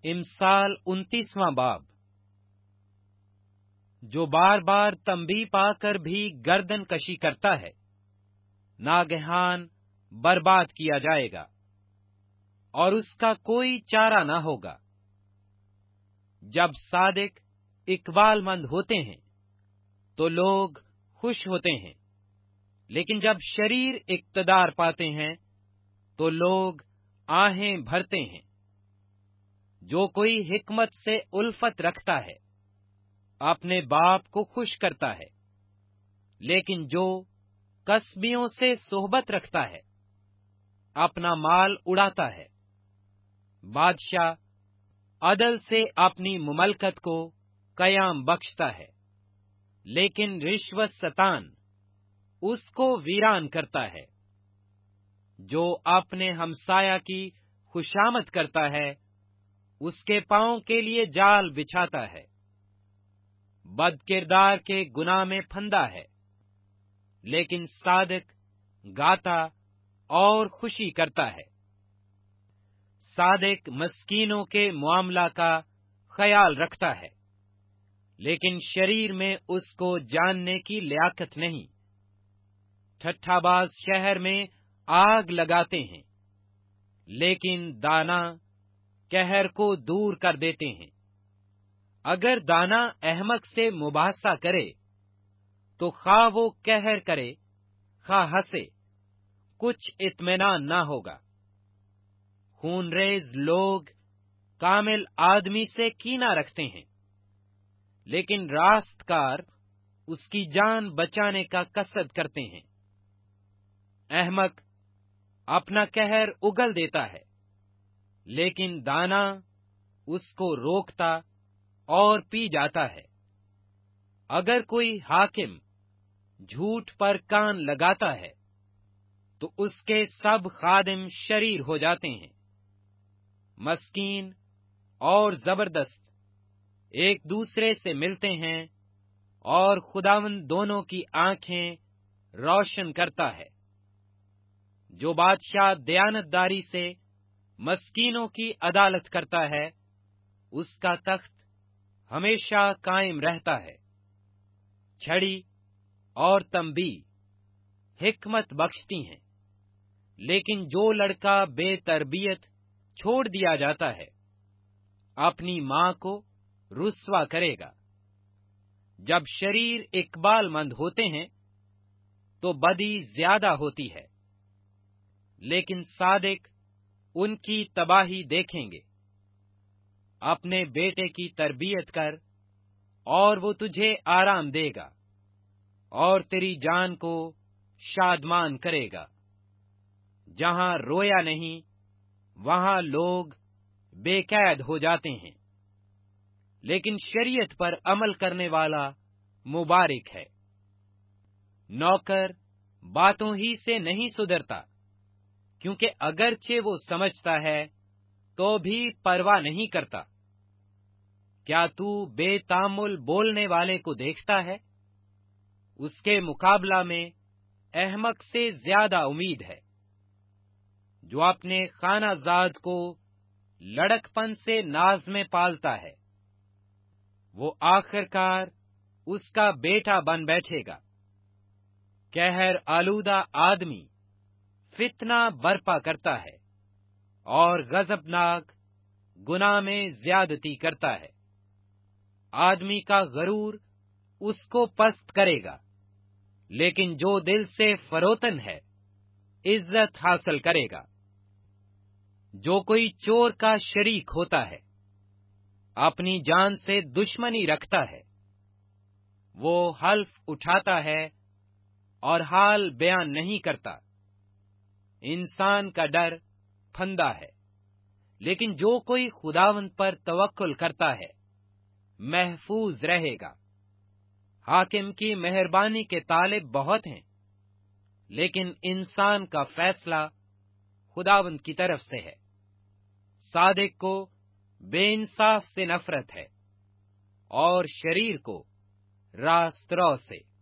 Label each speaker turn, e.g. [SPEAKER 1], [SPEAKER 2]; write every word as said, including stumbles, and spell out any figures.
[SPEAKER 1] امثال انتیسواں باب۔ جو بار بار تنبیہ پا کر بھی گردن کشی کرتا ہے، ناگہان برباد کیا جائے گا اور اس کا کوئی چارہ نہ ہوگا۔ جب صادق اقبال مند ہوتے ہیں تو لوگ خوش ہوتے ہیں، لیکن جب شریر اقتدار پاتے ہیں تو لوگ آہیں بھرتے ہیں۔ جو کوئی حکمت سے الفت رکھتا ہے اپنے باپ کو خوش کرتا ہے، لیکن جو کسبیوں سے صحبت رکھتا ہے اپنا مال اڑاتا ہے۔ بادشاہ عدل سے اپنی مملکت کو قیام بخشتا ہے، لیکن رشوت ستان اس کو ویران کرتا ہے۔ جو اپنے ہمسایہ کی خوشامد کرتا ہے اس کے پاؤں کے لیے جال بچھاتا ہے۔ بد کردار کے گناہ میں پھندا ہے، لیکن صادق گاتا اور خوشی کرتا ہے۔ صادق مسکینوں کے معاملہ کا خیال رکھتا ہے، لیکن شریر میں اس کو جاننے کی لیاقت نہیں۔ ٹھٹھا باز شہر میں آگ لگاتے ہیں، لیکن دانا قہر کو دور کر دیتے ہیں۔ اگر دانا احمق سے مباحثہ کرے تو خواہ وہ قہر کرے خواہ ہنسے، کچھ اطمینان نہ ہوگا۔ خون ریز لوگ کامل آدمی سے کینہ رکھتے ہیں، لیکن راست کار اس کی جان بچانے کا قصد کرتے ہیں۔ احمق اپنا قہر اگل دیتا ہے، لیکن دانا اس کو روکتا اور پی جاتا ہے۔ اگر کوئی حاکم جھوٹ پر کان لگاتا ہے تو اس کے سب خادم شریر ہو جاتے ہیں۔ مسکین اور زبردست ایک دوسرے سے ملتے ہیں اور خداوند دونوں کی آنکھیں روشن کرتا ہے۔ جو بادشاہ دیانت داری سے مسکینوں کی عدالت کرتا ہے اس کا تخت ہمیشہ قائم رہتا ہے۔ چھڑی اور تنبیہ حکمت بخشتی ہیں، لیکن جو لڑکا بے تربیت چھوڑ دیا جاتا ہے اپنی ماں کو رسوا کرے گا۔ جب شریر اقبال مند ہوتے ہیں تو بدی زیادہ ہوتی ہے، لیکن صادق ان کی تباہی دیکھیں گے۔ اپنے بیٹے کی تربیت کر اور وہ تجھے آرام دے گا اور تیری جان کو شادمان کرے گا۔ جہاں رویا نہیں وہاں لوگ بے قید ہو جاتے ہیں، لیکن شریعت پر عمل کرنے والا مبارک ہے۔ نوکر باتوں ہی سے نہیں سدھرتا، کیونکہ اگرچہ وہ سمجھتا ہے تو بھی پرواہ نہیں کرتا۔ کیا تو بے تامل بولنے والے کو دیکھتا ہے؟ اس کے مقابلہ میں احمق سے زیادہ امید ہے۔ جو اپنے خانہ زاد کو لڑک پن سے ناز میں پالتا ہے وہ آخر کار اس کا بیٹا بن بیٹھے گا۔ قہر آلودہ آدمی فتنہ برپا کرتا ہے اور غضبناک گناہ میں زیادتی کرتا ہے۔ آدمی کا غرور اس کو پست کرے گا، لیکن جو دل سے فروتن ہے عزت حاصل کرے گا۔ جو کوئی چور کا شریک ہوتا ہے اپنی جان سے دشمنی رکھتا ہے۔ وہ حلف اٹھاتا ہے اور حال بیان نہیں کرتا۔ انسان کا ڈر پھندا ہے، لیکن جو کوئی خداوند پر توکل کرتا ہے محفوظ رہے گا۔ حاکم کی مہربانی کے طالب بہت ہیں، لیکن انسان کا فیصلہ خداوند کی طرف سے ہے۔ صادق کو بے انصاف سے نفرت ہے اور شریر کو راست رو سے۔